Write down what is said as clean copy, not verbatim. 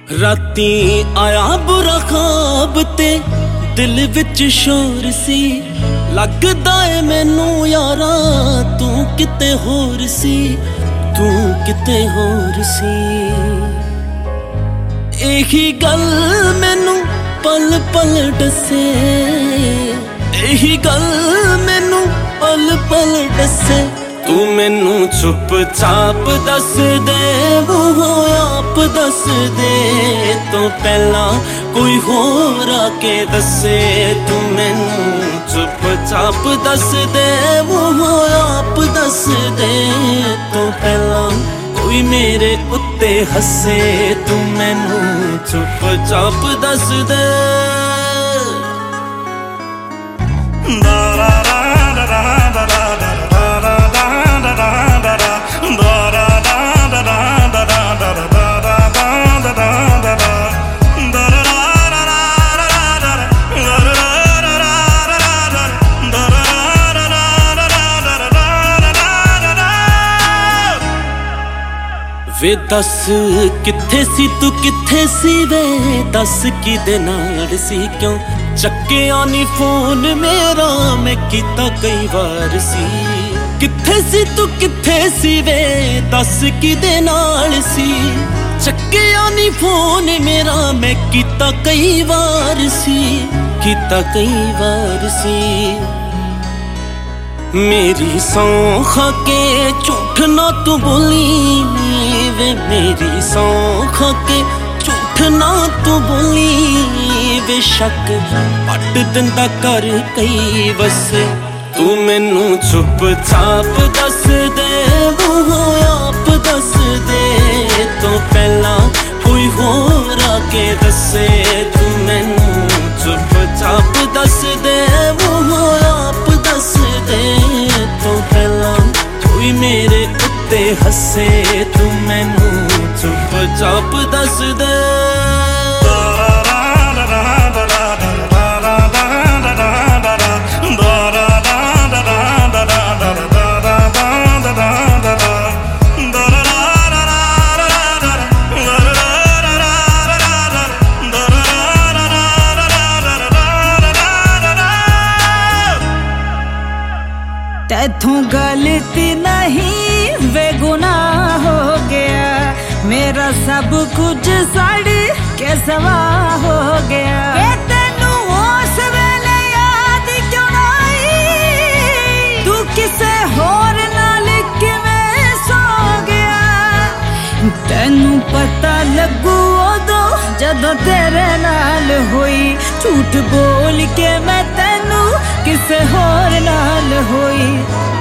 राती आया बुरा ख्वाब ते दिल विच शोर सी लगदा ए मैनू यारा तू किते होर सी तू किते होर सी। एही गल मैनू पल पल दसे एही गल मैनू पल पल दसे तू मैनू चुप चाप दस दे वो आप दस दे तो पहला कोई होर आके दसे। तू मैनू चुप चाप दस दे वो आप दस दे तो पहला कोई मेरे उत्ते हसे। तू मैनू चुप चाप दस दे। वे दस किथे सी तू किथे सी वे दस किदे नाल सी क्यों चक्किया नी फोन मेरा मैं कीता कई बार सी। किथे सी तू किथे सी वे दस किदे नाल सी चक्किया नी फोन मेरा मैं कीता कई बार सी कीता कई बार सी। मेरी सौं खा के झूठ ना तू बोली वे मेरी सौं खा के झूठ ना तू बोली वे शक पट दिंदा कर कई वसे। तू मैनू चुप चाप दस दे वो आप दस दे तो पहला कोई होर आके दसे। तू मैनू चुप चाप दस दे वो आप दस दे तो पहला कोई मेरे उत्ते हसे। तू मैनू चुप चाप दस दे। तैथों गलती नहीं वे गुनाह हो गया मेरा सब कुछ सड़ के सवा हो गया। तेनू उस वेले याद क्यों आई तू किसे होर नाल किवें सो गया। तेनू पता लगू उदों जदों तेरे नाल होई झूठ बोल के मैं तेनू किसे होर नाल होई।